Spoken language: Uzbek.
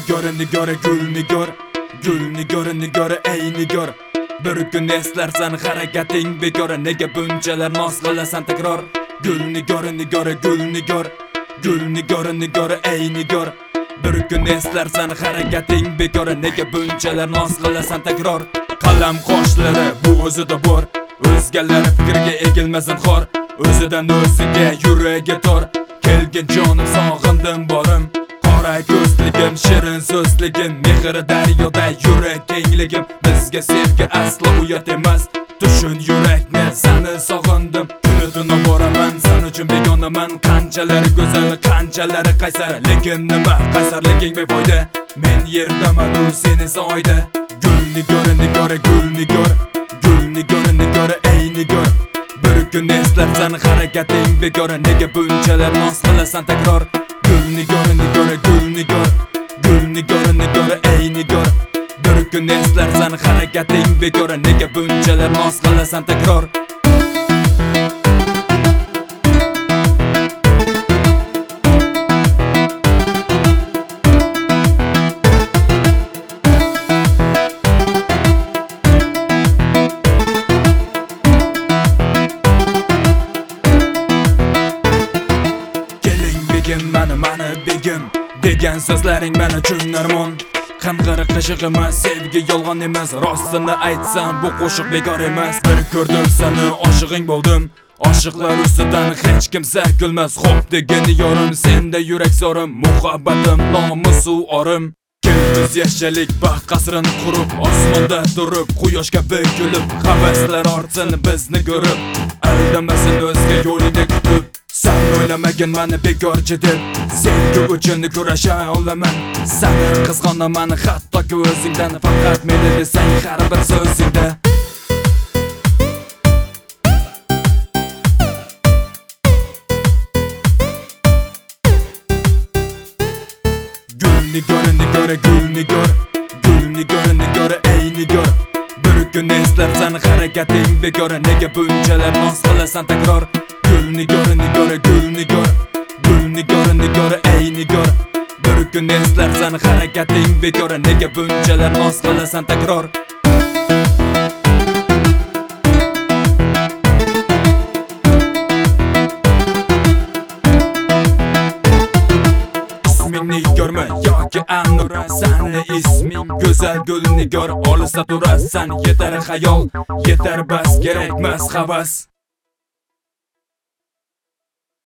nigora gul nigora ey nigor. Bir kun eslarsan harakating bekor. Nega bunchalar noz qilasan takror? Gul nigora ey nigor. Bir kun eslarsan harakating bekor. Nega bunchalar noz qilasan takror? Qalam qoshlari bu o'zida bor, o'zgalar fikriga egilmasin xor. O'zidan o'ziga yuragi tor, kelgin jonim sog'indim borim. Qora ko'zligim, shirin so'zligim, mehr daryoda yurak kengligim. Bizga sevgi aslo uyat emas, tushun yurakni, seni sog'indim. Tuni boraman, sen uchun begonaman. Qanchalar go'zal, qanchalar qaysar, lekin nima qaysarliging befoyda. Men yerdaman, u sen esa oyda. Gul nigora ey nigor. Bir kun eslarsan harakating bekor. Nega bunchalar noz qilasan takror? Gul nigora ey nigor. Bir kun eslarsan harakating bekor. Nega bunchalar noz qilasan takror? Mani begim degan so'zlaring men uchun armon. Qanqari qishiq emas, sevgi yolg'on emas. Rostini aytsam bu qo'shiq bekor emas. Bir ko'rdim seni, oshiqing bo'ldim. Oshiqlar ustidan hech kimsa kulmas. Xo'p degan yorim, senda yurak zorim. Muhabbatim nomusu orim. Biz yashalik baxt qasrini qurib, osmonda turib, quyoshga bukilib, havaslar ortsin bizni ko'rib. Aldamasin o'zga yo'lingda kutib, sen o'ylamagin meni bekorchi deb. Sevgi uchun kurasha olaman, seni qizg'onaman hattoki o'zingdan. Faqat meni desang har bir so'zingda. Gul nigora ey nigor. Bir kun eslarsan harakating bekor. Nega bunchalar noz qilasan takror? Gul nigora ey nigor. Bir kun eslarsan harakating bekor. Nega bunchalar noz qilasan takror? Nigormi yoki Anura, sani isming go'zal gul nigor. Olisda turasan, yetar xayol, yetar bas, kerakmas havas.